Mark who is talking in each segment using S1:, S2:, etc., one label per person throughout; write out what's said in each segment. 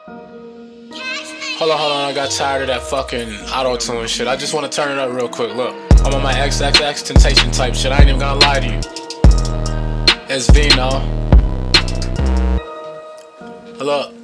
S1: Hold on, I got tired of that fucking auto-tune shit. I just want to turn it up real quick. Look, I'm on my XXX Temptation type shit. I ain't even gonna lie to you. It's Vino. Look.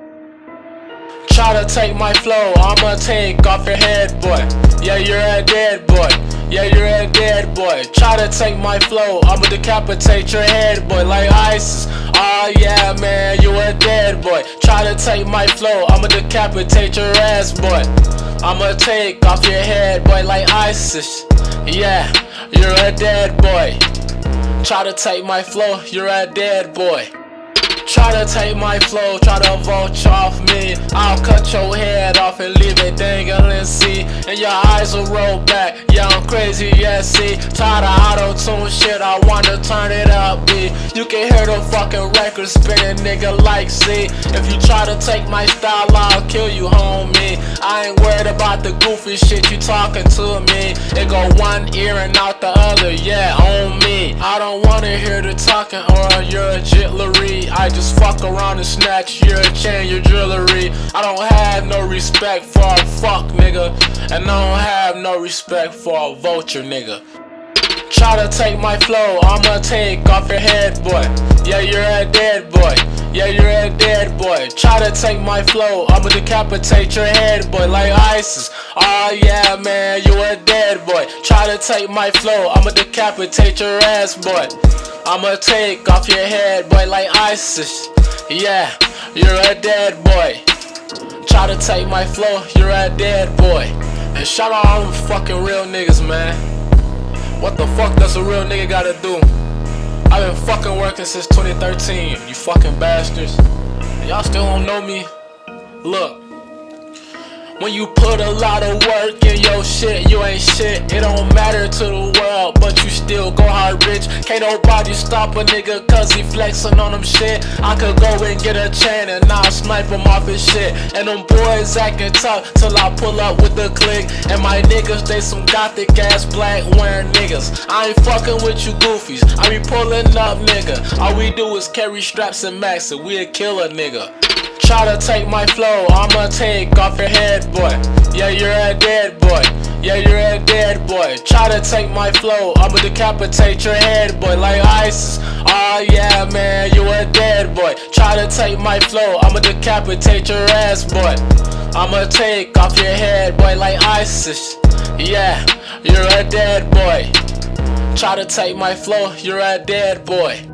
S1: Try to take my flow, I'ma take off your head, boy. Yeah, you're a dead boy. Yeah, you're a dead boy. Try to take my flow, I'ma decapitate your head, boy, like ISIS. Oh yeah, man, you a dead boy. Try to take my flow, I'ma decapitate your ass, boy. I'ma take off your head, boy, like ISIS. Yeah, you're a dead boy. Try to take my flow, you're a dead boy. Try to take my flow, try to vulture off me. I'll cut your head off and leave it dangling, see. And your eyes will roll back, yeah, I'm crazy, yeah, see. Tired of auto-tune shit, I wanna turn it up, B. You can hear the fucking record spinning, nigga, like, see. If you try to take my style, I'll kill you, homie. I ain't worried about the goofy shit you talking to me. It go one ear and out the other, yeah, on me. I don't wanna hear the talking or you're a jittery. I just fuck around and snatch your chain, your jewelry. I don't have no respect for a fuck nigga, and I don't have no respect for a vulture nigga. Try to take my flow, I'ma take off your head, boy. Yeah, you're a dead boy. Yeah, you're a dead boy. Try to take my flow, I'ma decapitate your head, boy, like ISIS. Oh yeah, man, you a dead boy. Try to take my flow, I'ma decapitate your ass, boy. I'ma take off your head, boy, like ISIS. Yeah, you're a dead boy. Try to take my flow, you're a dead boy. And shout out all them fucking real niggas, man. What the fuck does a real nigga gotta do? I've been fucking working since 2013, you fucking bastards. Y'all still don't know me? Look. When you put a lot of work in your shit, you ain't shit. It don't matter to the world, but you still go hard rich. Can't nobody stop a nigga cause he flexing on them shit. I could go and get a chain and I'll snipe him off his shit. And them boys acting tough till I pull up with the click. And my niggas, they some gothic ass black wearing niggas. I ain't fucking with you goofies, I be pulling up, nigga. All we do is carry straps and max and we'll kill a nigga. Try to take my flow, I'ma take off your head, boy. Yeah, you're a dead boy. Yeah, you're a dead boy. Try to take my flow, I'ma decapitate your head, boy, like ISIS. Oh yeah, man, you a dead boy. Try to take my flow, I'ma decapitate your ass, boy. I'ma take off your head, boy, like ISIS. Yeah, you're a dead boy. Try to take my flow, you're a dead boy.